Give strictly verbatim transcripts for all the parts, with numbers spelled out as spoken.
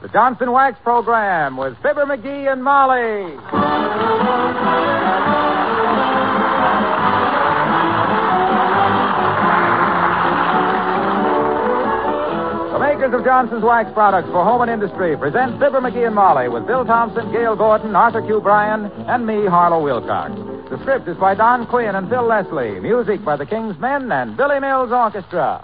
The Johnson Wax Program with Fibber McGee and Molly. The makers of Johnson's Wax products for home and industry present Fibber McGee and Molly with Bill Thompson, Gail Gordon, Arthur Q. Bryan, and me, Harlow Wilcox. The script is by Don Quinn and Phil Leslie. Music by the King's Men and Billy Mills Orchestra.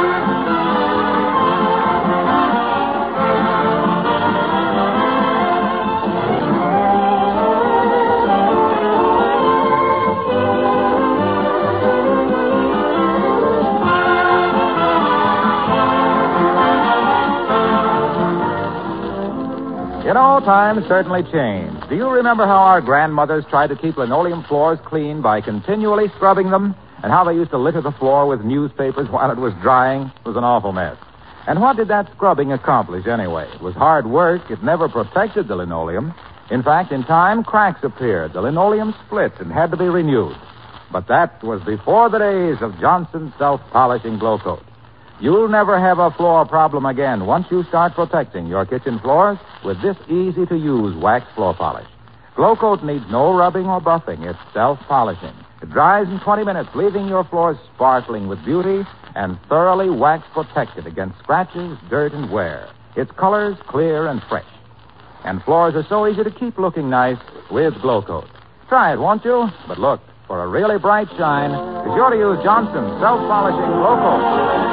You know, times certainly change. Do you remember how our grandmothers tried to keep linoleum floors clean by continually scrubbing them? And how they used to litter the floor with newspapers while it was drying? It was an awful mess. And what did that scrubbing accomplish anyway? It was hard work. It never protected the linoleum. In fact, in time, cracks appeared. The linoleum split and had to be renewed. But that was before the days of Johnson's self-polishing Glow Coat. You'll never have a floor problem again once you start protecting your kitchen floors with this easy-to-use wax floor polish. Glow Coat needs no rubbing or buffing. It's self-polishing. It dries in twenty minutes, leaving your floors sparkling with beauty and thoroughly wax-protected against scratches, dirt, and wear. Its color's clear and fresh. And floors are so easy to keep looking nice with Glow Coat. Try it, won't you? But look, for a really bright shine, be sure to use Johnson's self-polishing Glow Coat.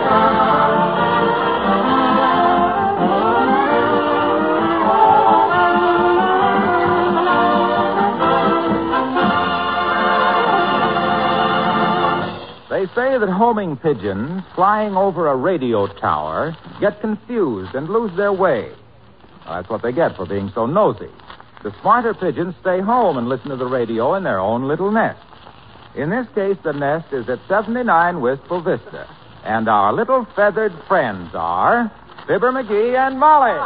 They say that homing pigeons flying over a radio tower get confused and lose their way. Well, that's what they get for being so nosy. The smarter pigeons stay home and listen to the radio in their own little nest. In this case, the nest is at seventy-nine Wistful Vista. And our little feathered friends are Fibber McGee and Molly.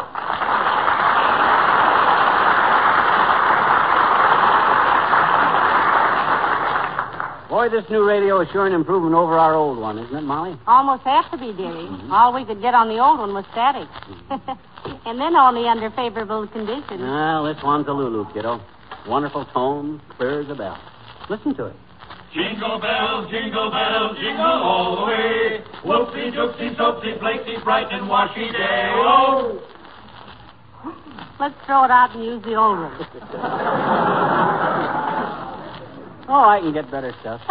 Boy, this new radio is sure an improvement over our old one, isn't it, Molly? Almost have to be, dearie. Mm-hmm. All we could get on the old one was static. Mm-hmm. And then only under favorable conditions. Well, this one's a Lulu, kiddo. Wonderful tone, clear as a bell. Listen to it. Jingle bells, jingle bells, jingle all the way. Whoopsie, doopsie, soapsie, flakesy, bright and washy day. Oh! Let's throw it out and use the old one. Oh, I can get better stuff.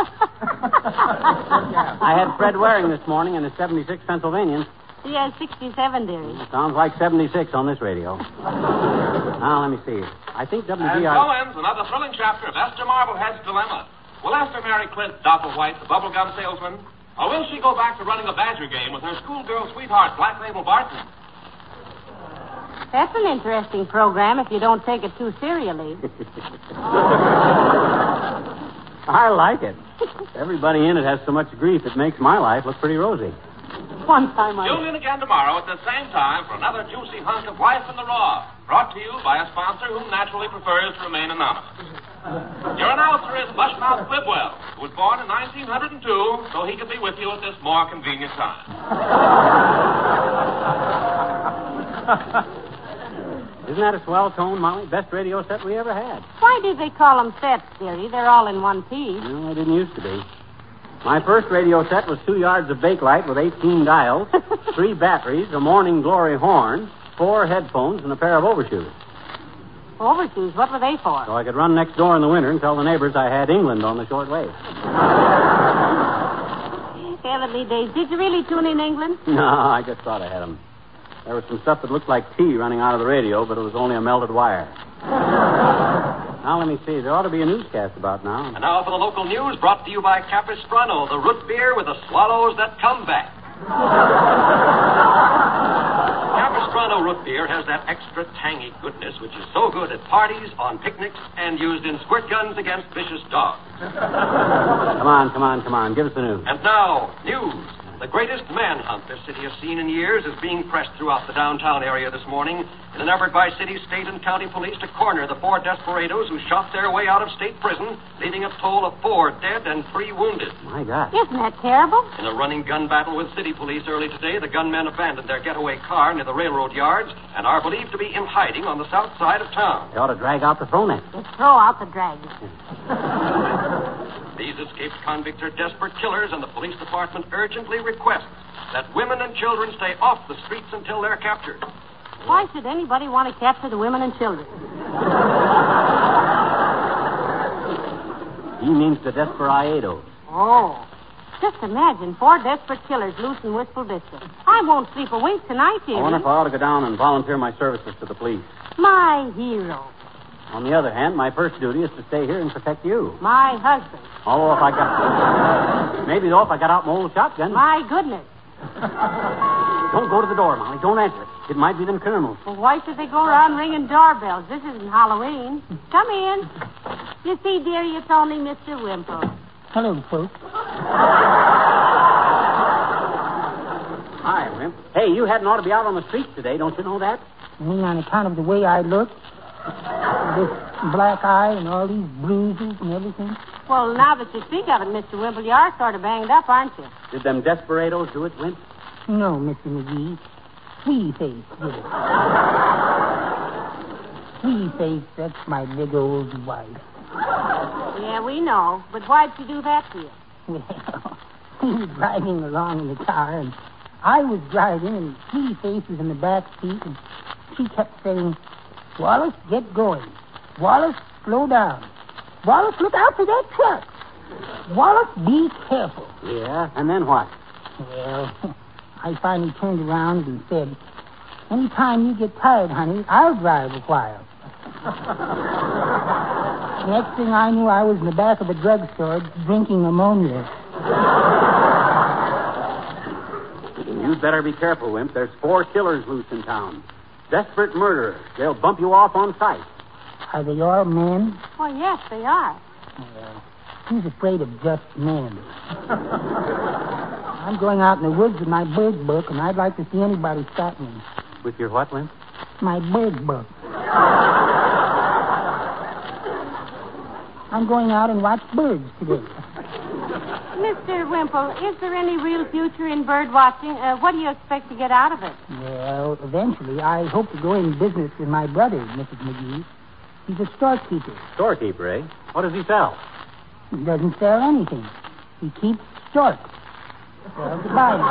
I had Fred Waring this morning in a seventy-six Pennsylvanian. He has sixty-seven, dearie. Sounds like seventy-six on this radio. Now, let me see. I think W G R... And so ends another thrilling chapter of Esther Marblehead's Dilemma. Will Esther marry Clint Doppelwhite, the bubblegum salesman? Or will she go back to running a Badger game with her schoolgirl sweetheart, Black Label Barton? That's an interesting program if you don't take it too serially. I like it. Everybody in it has so much grief, it makes my life look pretty rosy. One time I... Tune in again tomorrow at the same time for another juicy hunk of Life in the Raw, brought to you by a sponsor who naturally prefers to remain anonymous. Your announcer is Bushmouth Flibwell, who was born in nineteen oh two, so he could be with you at this more convenient time. Isn't that a swell tone, Molly? Best radio set we ever had. Why do they call them sets, dearie? They're all in one piece. No, they didn't used to be. My first radio set was two yards of bakelite with eighteen dials, three batteries, a Morning Glory horn, four headphones, and a pair of overshoes. Overshoes? What were they for? So I could run next door in the winter and tell the neighbors I had England on the short wave. Heavenly days. Did you really tune in England? No, I just thought I had them. There was some stuff that looked like tea running out of the radio, but it was only a melted wire. Now, let me see. There ought to be a newscast about now. And now for the local news, brought to you by Capistrano, the root beer with the swallows that come back. Capistrano root beer has that extra tangy goodness which is so good at parties, on picnics, and used in squirt guns against vicious dogs. Come on, come on, come on. Give us the news. And now, news. The greatest manhunt this city has seen in years is being pressed throughout the downtown area this morning in an effort by city, state, and county police to corner the four desperados who shot their way out of state prison, leaving a toll of four dead and three wounded. My God. Isn't that terrible? In a running gun battle with city police early today, the gunmen abandoned their getaway car near the railroad yards and are believed to be in hiding on the south side of town. They ought to drag out the throw net. Let's throw out the dragons. These escaped convicts are desperate killers, and the police department urgently requests that women and children stay off the streets until they're captured. Why should anybody want to capture the women and children? He means the desperados. Oh. Just imagine four desperate killers loose in Wistful Vista. I won't sleep a wink tonight, dearie. I wonder if I ought to go down and volunteer my services to the police. My hero. On the other hand, my first duty is to stay here and protect you. My husband. Although if I got... Maybe, though, if I got out my old shotgun. My goodness. Don't go to the door, Molly. Don't answer it. It might be them criminals. Well, why should they go around ringing doorbells? This isn't Halloween. Come in. You see, dearie, it's only Mister Wimple. Hello, folks. Hi, Wimp. Hey, you hadn't ought to be out on the streets today. Don't you know that? You mean on account of the way I look? This black eye and all these bruises and everything? Well, now that you speak of it, Mister Wimple, you are sort of banged up, aren't you? Did them desperados do it, Wimp? No, Mister McGee. Sweet face did it. Sweet face, that's my big old wife. Yeah, we know. But why'd she do that to you? Well, we were driving along in the car, and I was driving, and Sweet face was in the back seat, and she kept saying, Wallace, get going. Wallace, slow down. Wallace, look out for that truck. Wallace, be careful. Yeah, and then what? Well, I finally turned around and said, anytime you get tired, honey, I'll drive a while. Next thing I knew, I was in the back of a drugstore drinking ammonia. You'd better be careful, Wimp. There's four killers loose in town. Desperate murderers. They'll bump you off on sight. Are they all men? Well, yes, they are. Well, who's afraid of just men? I'm going out in the woods with my bird book, and I'd like to see anybody stop me. With your what, Wimp? My bird book. I'm going out and watch birds today. Mister Wimple, is there any real future in bird watching? Uh, what do you expect to get out of it? Well, eventually, I hope to go in business with my brother, Missus McGee. He's a storekeeper. Storekeeper, eh? What does he sell? He doesn't sell anything. He keeps storks. Sells the Bible.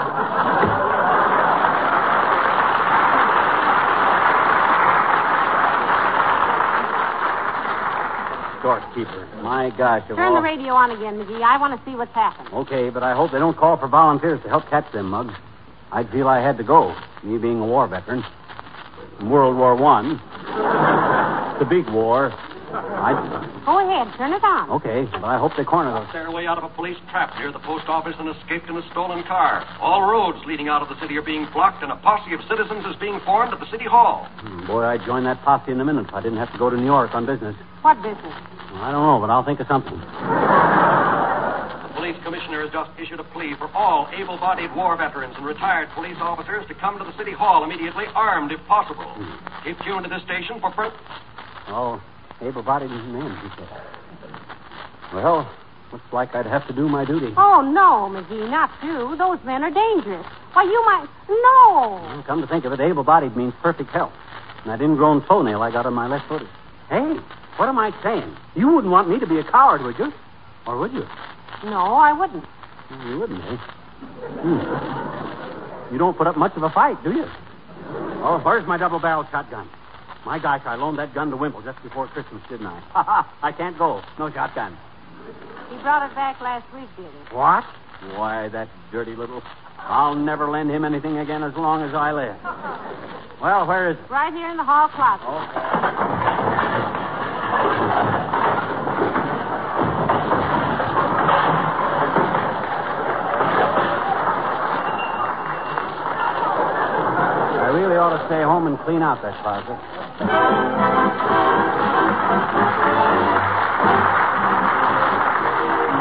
Storekeeper. My gosh. Of Turn all... the radio on again, McGee. I want to see what's happened. Okay, but I hope they don't call for volunteers to help catch them mugs. I'd feel I had to go, me being a war veteran. In World War One. The big war. I'd... Go ahead. Turn it on. Okay, but I hope they corner those. Their way out of a police trap near the post office and escaped in a stolen car. All roads leading out of the city are being blocked, and a posse of citizens is being formed at the city hall. Hmm, boy, I'd join that posse in a minute if I didn't have to go to New York on business. What business? Well, I don't know, but I'll think of something. The police commissioner has just issued a plea for all able-bodied war veterans and retired police officers to come to the city hall immediately, armed if possible. Hmm. Keep tuned to this station for... Per- Oh, able-bodied men, he said. Well, looks like I'd have to do my duty. Oh, no, McGee, not you. Those men are dangerous. Why, you might... No. Well, come to think of it, able-bodied means perfect health. And that ingrown toenail I got on my left foot. Hey, what am I saying? You wouldn't want me to be a coward, would you? Or would you? No, I wouldn't. Well, you wouldn't, eh? Hmm. You don't put up much of a fight, do you? Oh, where's my double-barreled shotgun? My gosh, I loaned that gun to Wimple just before Christmas, didn't I? Ha ha! I can't go. No shotgun. He brought it back last week, did he? What? Why, that dirty little... I'll never lend him anything again as long as I live. Well, where is it? Right here in the hall closet. Okay. I really ought to stay home and clean out that closet.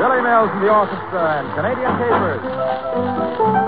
Billy Mills and the orchestra and Canadian Capers.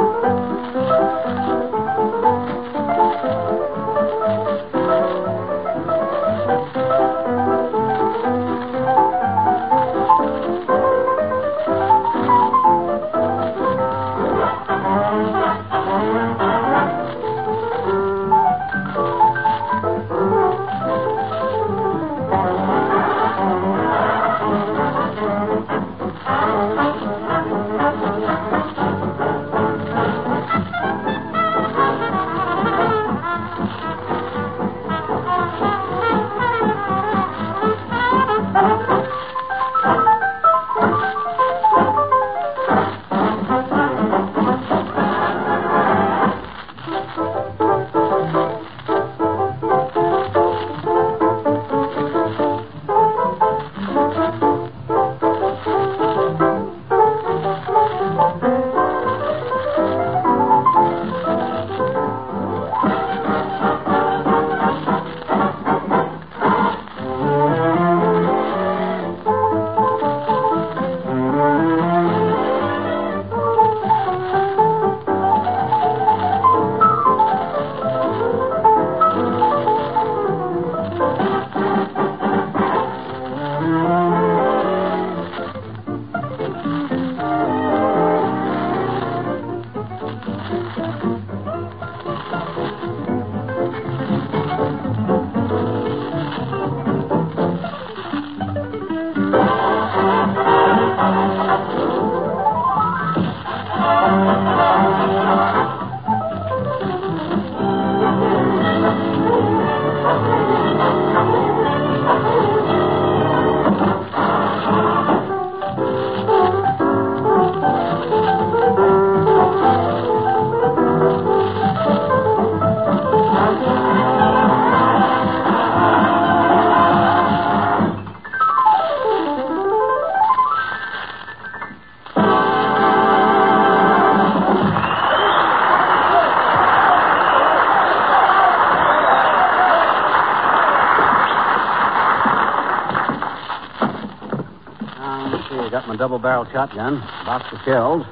Got my double-barreled shotgun, box of shells,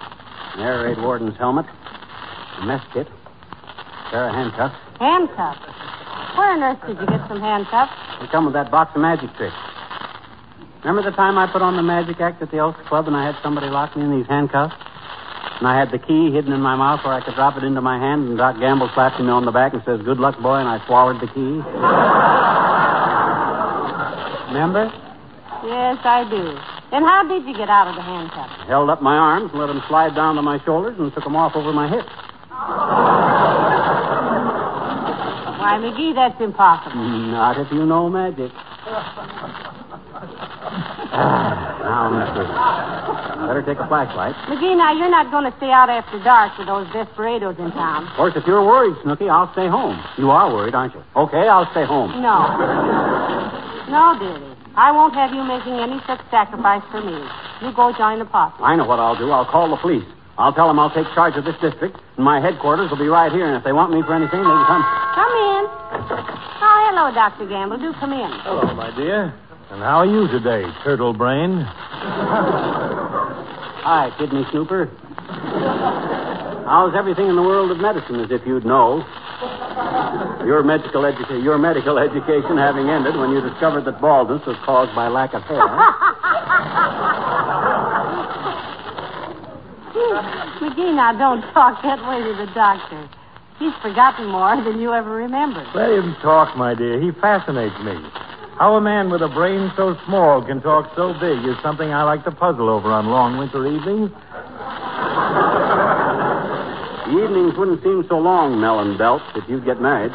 an air raid warden's helmet, a mess kit, a pair of handcuffs. Handcuffs? Where on earth did you get some handcuffs? They come with that box of magic tricks. Remember the time I put on the magic act at the Elks Club and I had somebody lock me in these handcuffs? And I had the key hidden in my mouth where I could drop it into my hand, and Doc Gamble slapped me on the back and says, "Good luck, boy," and I swallowed the key. Remember? Yes, I do. Then how did you get out of the handcuffs? I held up my arms and let them slide down to my shoulders and took them off over my hips. Why, McGee, that's impossible. Not if you know magic. ah, now, mister, better take a flashlight. McGee, now, you're not going to stay out after dark with those desperados in town. Of course, if you're worried, Snooky, I'll stay home. You are worried, aren't you? Okay, I'll stay home. No. No, dearie. I won't have you making any such sacrifice for me. You go join the posse. I know what I'll do. I'll call the police. I'll tell them I'll take charge of this district, and my headquarters will be right here, and if they want me for anything, they can come. Come in. Oh, hello, Doctor Gamble. Do come in. Hello, my dear. And how are you today, turtle brain? Hi, kidney snooper. How's everything in the world of medicine, as if you'd know? Your medical, educa- your medical education having ended when you discovered that baldness was caused by lack of hair. McGee, now don't talk that way to the doctor. He's forgotten more than you ever remembered. Let him talk, my dear. He fascinates me. How a man with a brain so small can talk so big is something I like to puzzle over on long winter evenings. The evenings wouldn't seem so long, Melon Belt, if you'd get married.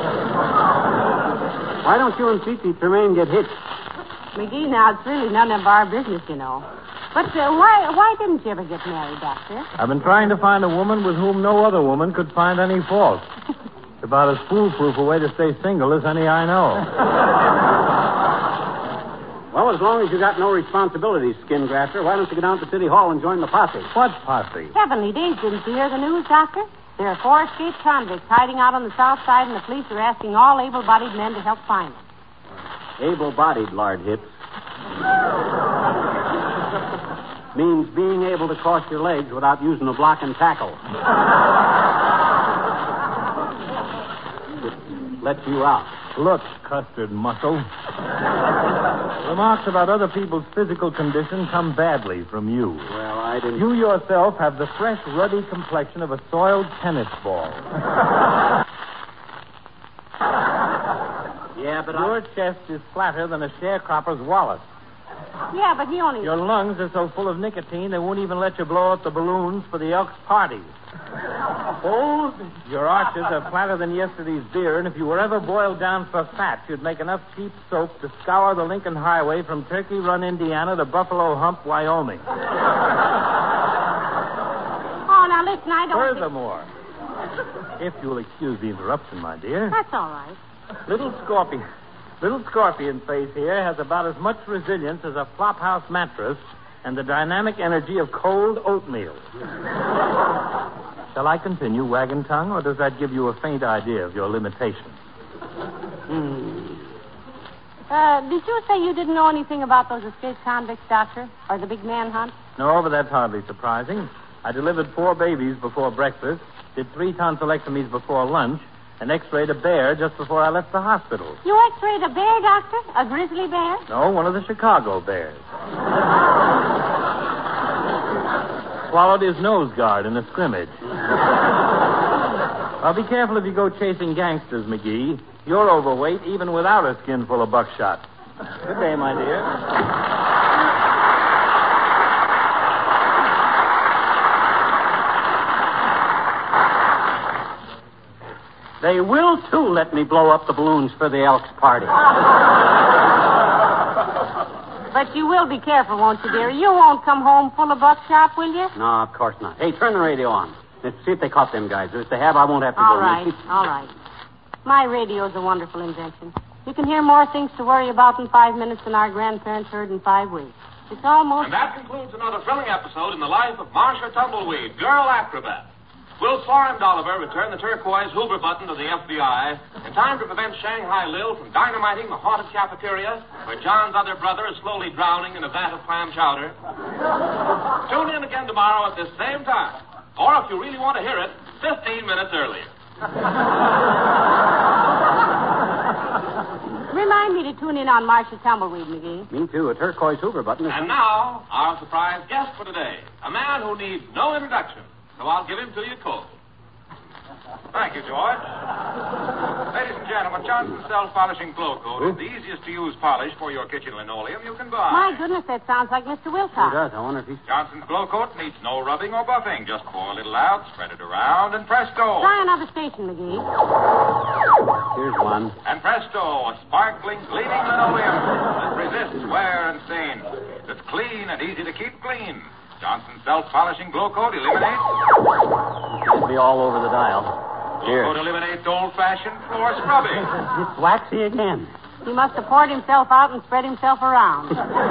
Why don't you and Peachy Tremaine get hitched? McGee, now, it's really none of our business, you know. But uh, why why didn't you ever get married, Doctor? I've been trying to find a woman with whom no other woman could find any fault. It's about as foolproof a way to stay single as any I know. Well, as long as you got no responsibilities, skin grafter, why don't you go down to City Hall and join the posse? What posse? Heavenly days, didn't you hear the news, Doctor? There are four escaped convicts hiding out on the south side, and the police are asking all able-bodied men to help find them. Able-bodied, Lard Hips. Means being able to cross your legs without using a block and tackle. It lets you out. Look, custard muscle. Remarks about other people's physical condition come badly from you. Well, I didn't... You yourself have the fresh, ruddy complexion of a soiled tennis ball. Yeah, but Your I... chest is flatter than a sharecropper's wallet. Yeah, but he only... Your lungs are so full of nicotine they won't even let you blow up the balloons for the Elks' party. Oh, your arches are flatter than yesterday's beer, and if you were ever boiled down for fat, you'd make enough cheap soap to scour the Lincoln Highway from Turkey Run, Indiana to Buffalo Hump, Wyoming. Oh, now listen, I don't... Furthermore, if you'll excuse the interruption, my dear. That's all right. Little Scorpion... Little Scorpion Face here has about as much resilience as a flophouse mattress and the dynamic energy of cold oatmeal. Shall I continue, Wagon Tongue, or does that give you a faint idea of your limitations? Hmm. Uh, did you say you didn't know anything about those escaped convicts, Doctor? Or the big manhunt? No, but that's hardly surprising. I delivered four babies before breakfast, did three tonsillectomies before lunch, and x-rayed a bear just before I left the hospital. You x-rayed a bear, Doctor? A grizzly bear? No, one of the Chicago bears. Swallowed his nose guard in a scrimmage. Well, be careful if you go chasing gangsters, McGee. You're overweight even without a skin full of buckshot. Good day, my dear. They will, too, let me blow up the balloons for the Elks' party. But you will be careful, won't you, dear? You won't come home full of buckshot, will you? No, of course not. Hey, turn the radio on. Let's see if they caught them guys. If they have, I won't have to All go. right, all right. My radio's a wonderful invention. You can hear more things to worry about in five minutes than our grandparents heard in five weeks. It's almost... And that concludes another thrilling episode in the life of Marcia Tumbleweed, girl acrobat. Will Flora and Oliver return the turquoise Hoover button to the F B I in time to prevent Shanghai Lil from dynamiting the haunted cafeteria where John's other brother is slowly drowning in a vat of clam chowder? Tune in again tomorrow at this same time. Or if you really want to hear it, fifteen minutes earlier. Remind me to tune in on Marcia Tumbleweed, McGee. Me too. A turquoise Hoover button. And now, our surprise guest for today. A man who needs no introduction. So I'll give him to you cold. Thank you, George. Ladies and gentlemen, Johnson's self-polishing glow coat is the easiest to use polish for your kitchen linoleum you can buy. My goodness, that sounds like Mister Who Wilcox. does? I wonder if he's... Johnson's glow coat needs no rubbing or buffing. Just pour a little out, spread it around, and presto. Try another station, McGee. Here's one. And presto, a sparkling, gleaming linoleum that resists wear and stain. That's clean and easy to keep clean. Johnson's self-polishing glow coat eliminates... It'll be all over the dial. Here. Glow coat eliminates old-fashioned floor scrubbing. It's waxy again. He must have poured himself out and spread himself around.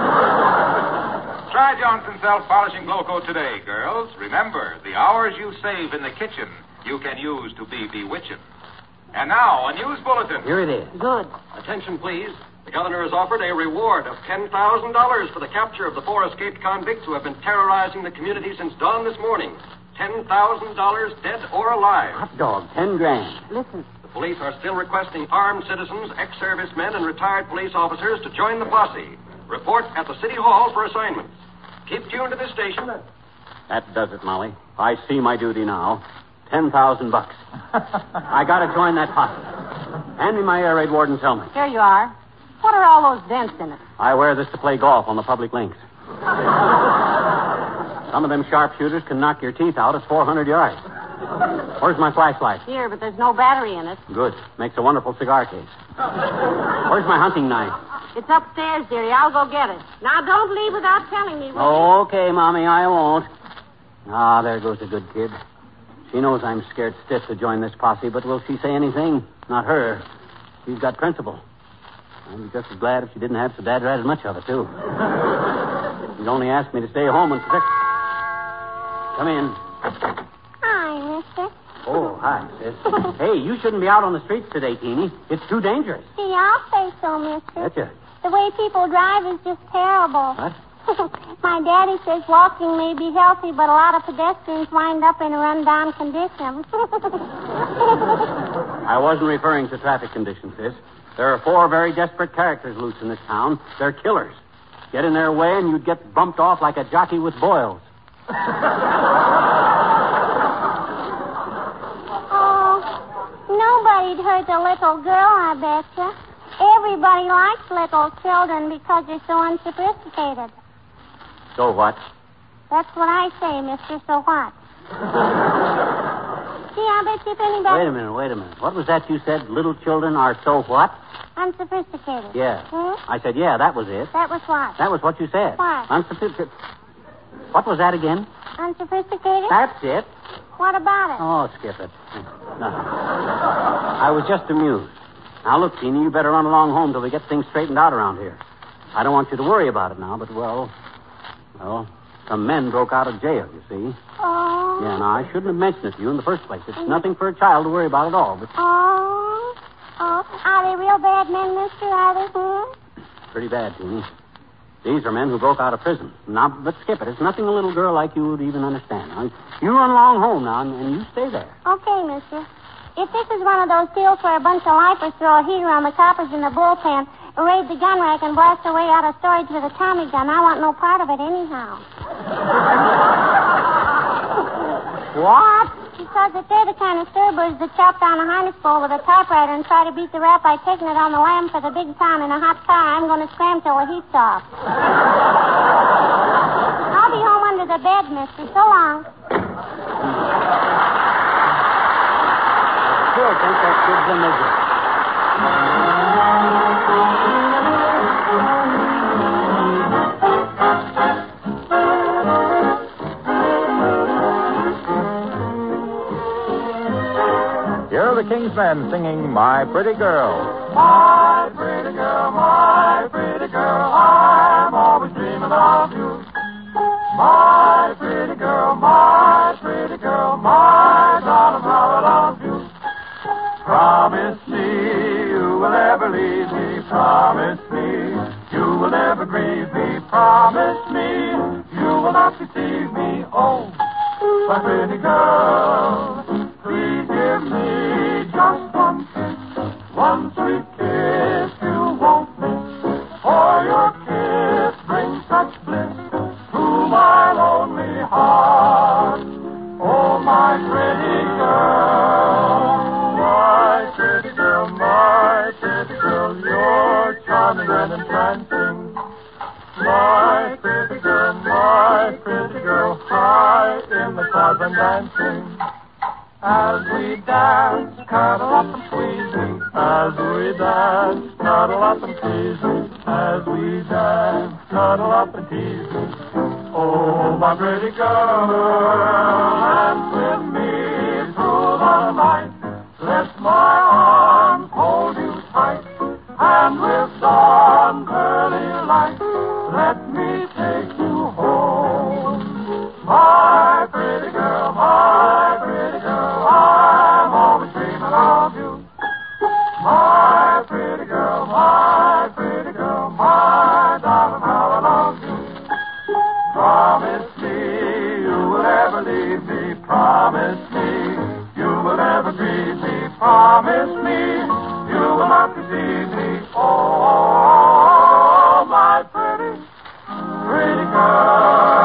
Try Johnson's self-polishing glow coat today, girls. Remember, the hours you save in the kitchen, you can use to be bewitching. And now, a news bulletin. Here it is. Good. Attention, please. The governor has offered a reward of ten thousand dollars for the capture of the four escaped convicts who have been terrorizing the community since dawn this morning. ten thousand dollars dead or alive. Hot dog, ten grand. Listen. The police are still requesting armed citizens, ex-servicemen, and retired police officers to join the posse. Report at the City Hall for assignments. Keep tuned to this station. That does it, Molly. I see my duty now. Ten thousand bucks. I gotta join that posse. Hand me my air raid warden's helmet. Here you are. What are all those dents in it? I wear this to play golf on the public links. Some of them sharpshooters can knock your teeth out at four hundred yards. Where's my flashlight? Here, but there's no battery in it. Good. Makes a wonderful cigar case. Where's my hunting knife? It's upstairs, dearie. I'll go get it. Now, don't leave without telling me, will Okay, Mommy, I won't. Ah, there goes a good kid. She knows I'm scared stiff to join this posse, but will she say anything? Not her. She's got principle. I'd be just as glad if she didn't have so dad ratted much of it, too. She'd only asked me to stay home and protect... Come in. Hi, mister. Oh, hi, sis. Hey, you shouldn't be out on the streets today, Teeny. It's too dangerous. Gee, I'll say so, mister. Betcha. The way people drive is just terrible. What? My daddy says walking may be healthy, but a lot of pedestrians wind up in a run-down condition. I wasn't referring to traffic conditions, sis. There are four very desperate characters loose in this town. They're killers. Get in their way and you'd get bumped off like a jockey with boils. Oh, nobody'd hurt the little girl, I betcha. Everybody likes little children because they're so unsophisticated. So what? That's what I say, mister. So what? See, I bet you if anybody... Wait a minute, wait a minute. What was that you said? Little children are so what? Unsophisticated. Yeah. Hmm? I said, yeah, that was it. That was what? That was what you said. What? Unsophisticated. What was that again? Unsophisticated? That's it. What about it? Oh, skip it. No. I was just amused. Now, look, Teeny, you better run along home till we get things straightened out around here. I don't want you to worry about it now, but, well, well, some men broke out of jail, you see. Oh. Yeah, now, I shouldn't have mentioned it to you in the first place. It's nothing for a child to worry about at all, but... Oh. Oh. Are they real bad men, mister? Are they? Hmm? Pretty bad, Teeny. These are men who broke out of prison. Now, but skip it. It's nothing a little girl like you would even understand. Now, you run along home now, and, and you stay there. Okay, mister. If this is one of those deals where a bunch of lifers throw a heater on the coppers in the bullpen, raid the gun rack, and blast their way out of storage with a Tommy gun, I want no part of it anyhow. What? Because if they're the kind of stirburds that chop down a harness bowl with a typewriter and try to beat the rap by taking it on the lamb for the big town in a hot car, I'm going to scram till the heat's off. I'll be home under the bed, mister. So long. Sure, think that kid's a midget. Here are the King's Men singing My Pretty Girl. My pretty girl, my pretty girl, I'm always dreaming of you. My pretty girl, my pretty girl, my darling, how I love you. Promise me you will never leave me. Promise me you will never grieve me. Promise me you will not deceive me. Oh, my pretty girl, please give me just one kiss. One sweet kiss you won't miss. For your kiss brings such bliss to my lonely heart. Oh, my pretty girl, my pretty girl, my pretty girl, you're charming and entrancing. My pretty girl, my pretty girl, high in the clouds and dancing. As we dance, cuddle up and squeeze me. As we dance, cuddle up and tease me. As we dance, cuddle up and tease me. Oh, my pretty girl, dance with me through the night. Let my arms hold you tight, and with dawn's early light, let me take you home. My pretty girl, my pretty girl, I'm always dreaming of you. My pretty girl, my pretty girl, my darling, how I love you. Promise me you will never leave me. Promise me you will never grieve me. Promise me you will not deceive me. Oh, my pretty, pretty girl.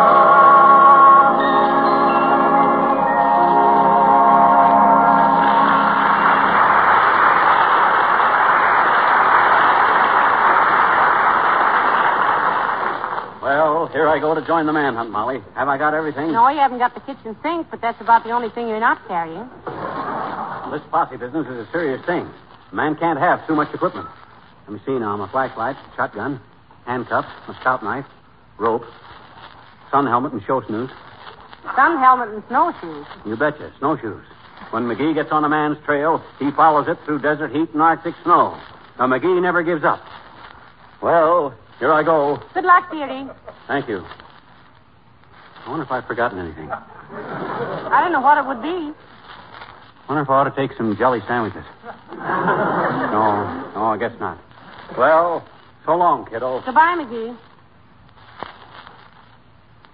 Well, here I go to join the manhunt, Molly. Have I got everything? No, you haven't got the kitchen sink, but that's about the only thing you're not carrying. This posse business is a serious thing. A man can't have too much equipment. Let me see now. My flashlight, shotgun, handcuffs, my scout knife, rope, sun helmet, and show snooze. Sun helmet and snowshoes. You betcha, snowshoes. When McGee gets on a man's trail, he follows it through desert heat and Arctic snow. Now, McGee never gives up. Well, here I go. Good luck, dearie. Thank you. I wonder if I've forgotten anything. I don't know what it would be. I wonder if I ought to take some jelly sandwiches. No, no, I guess not. Well, so long, kiddo. Goodbye, McGee.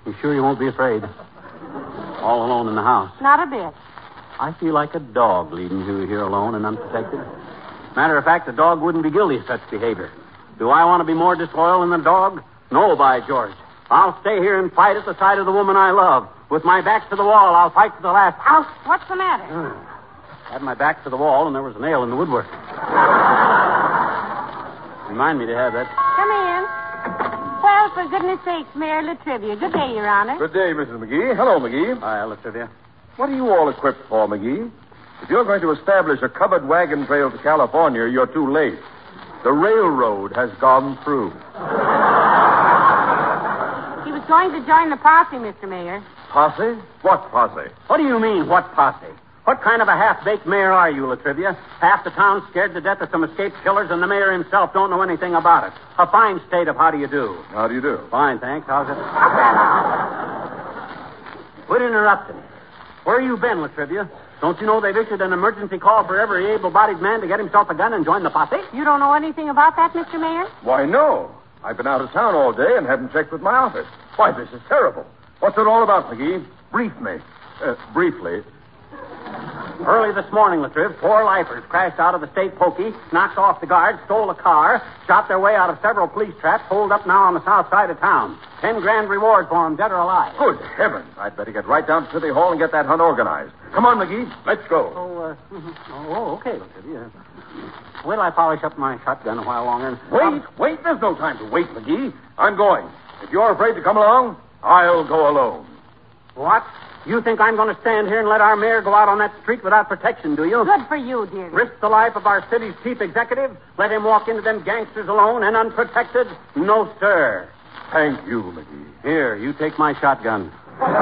You sure you won't be afraid? All alone in the house. Not a bit. I feel like a dog leading you here alone and unprotected. Matter of fact, the dog wouldn't be guilty of such behavior. Do I want to be more disloyal than the dog? No, by George. I'll stay here and fight at the side of the woman I love. With my back to the wall, I'll fight to the last. Ouch! What's the matter? I had my back to the wall, and there was a nail in the woodwork. Remind me to have that. Come in. Well, for goodness sakes, Mayor Latrivia. Good day, Your Honor. Good day, Missus McGee. Hello, McGee. Hi, Latrivia. What are you all equipped for, McGee? If you're going to establish a covered wagon trail to California, you're too late. The railroad has gone through. He was going to join the posse, Mister Mayor. Posse? What posse? What do you mean, what posse? What kind of a half-baked mayor are you, Latrivia? Half the town's scared to death of some escaped killers, and the mayor himself don't know anything about it. A fine state of how do you do. How do you do? Fine, thanks. How's it? Quit interrupting. Where you been, Latrivia? Don't you know they've issued an emergency call for every able-bodied man to get himself a gun and join the posse? You don't know anything about that, Mister Mayor? Why, no. I've been out of town all day and haven't checked with my office. Why, this is terrible. What's it all about, McGee? Brief me. Uh, briefly. Early this morning, Latriv, four lifers crashed out of the state pokey, knocked off the guards, stole a car, shot their way out of several police traps, holed up now on the south side of town. Ten grand reward for them, dead or alive. Good heavens. I'd better get right down to City Hall and get that hunt organized. Come on, McGee. Let's go. Oh, uh, oh okay, Latriv. Yeah. Wait till I polish up my shotgun a while longer. Wait, wait. There's no time to wait, McGee. I'm going. If you're afraid to come along, I'll go alone. What? You think I'm going to stand here and let our mayor go out on that street without protection, do you? Good for you, dear. Risk the life of our city's chief executive? Let him walk into them gangsters alone and unprotected? No, sir. Thank you, McGee. Here, you take my shotgun.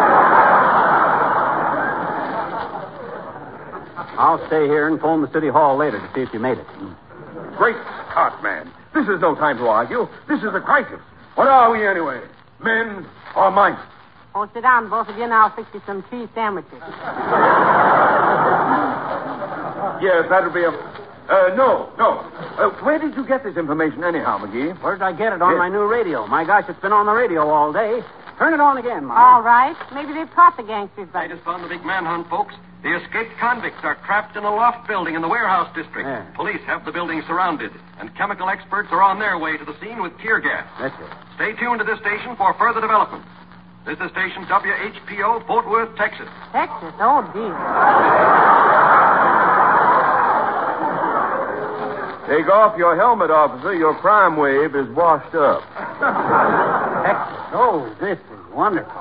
I'll stay here and phone the city hall later to see if you made it. Great Scott, man. This is no time to argue. This is a crisis. What are we, anyway? Men or mice? Oh, sit down, both of you, and I'll fix you some cheese sandwiches. Yes, that'll be a... Uh, no, no. Uh, where did you get this information anyhow, McGee? Where did I get it? On Yes. my new radio. My gosh, it's been on the radio all day. Turn it on again, Mom. All right. Maybe they've caught the gangsters, I but... just found the big manhunt, folks. The escaped convicts are trapped in a loft building in the warehouse district. Yeah. Police have the building surrounded, and chemical experts are on their way to the scene with tear gas. That's it. Stay tuned to this station for further developments. This is station W H P O, Fort Worth, Texas. Texas? Oh, dear. Take off your helmet, officer. Your crime wave is washed up. Texas. Oh, this is wonderful.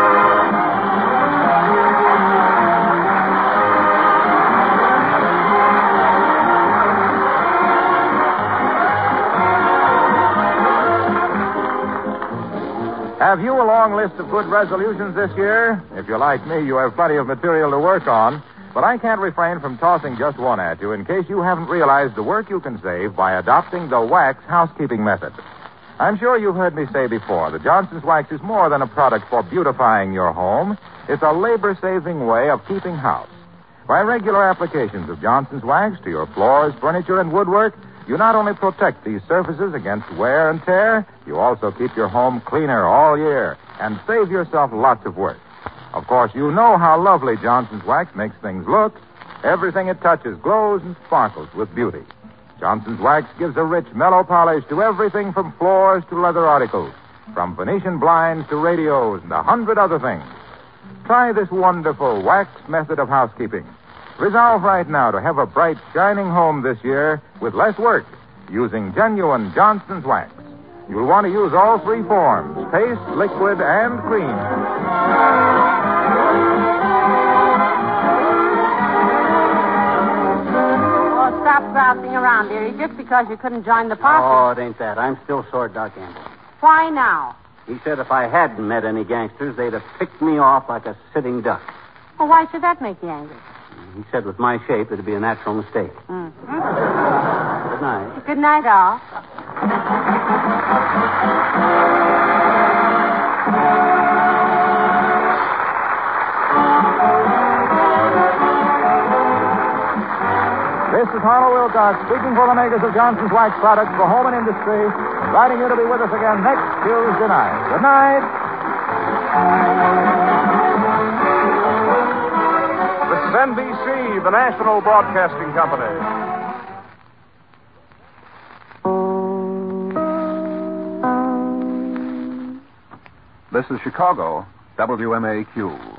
Have you a long list of good resolutions this year? If you're like me, you have plenty of material to work on. But I can't refrain from tossing just one at you in case you haven't realized the work you can save by adopting the Wax housekeeping method. I'm sure you've heard me say before that Johnson's Wax is more than a product for beautifying your home. It's a labor-saving way of keeping house. By regular applications of Johnson's Wax to your floors, furniture, and woodwork, you not only protect these surfaces against wear and tear, you also keep your home cleaner all year and save yourself lots of work. Of course, you know how lovely Johnson's Wax makes things look. Everything it touches glows and sparkles with beauty. Johnson's Wax gives a rich, mellow polish to everything from floors to leather articles, from Venetian blinds to radios and a hundred other things. Try this wonderful wax method of housekeeping. Resolve right now to have a bright, shining home this year with less work using genuine Johnson's Wax. You'll want to use all three forms, paste, liquid, and cream. Oh, stop grousing around, dearie, just because you couldn't join the posse. Oh, it ain't that. I'm still sore, Doc Gamble. Why now? He said if I hadn't met any gangsters, they'd have picked me off like a sitting duck. Well, why should that make you angry? He said with my shape, it'd be a natural mistake. Mm-hmm. Good night. Good night, all. This is Harlow Wilcox speaking for the makers of Johnson's Wax products for home and industry, inviting you to be with us again next Tuesday night. Good night. This is N B C, the national broadcasting company. This is Chicago, W M A Q.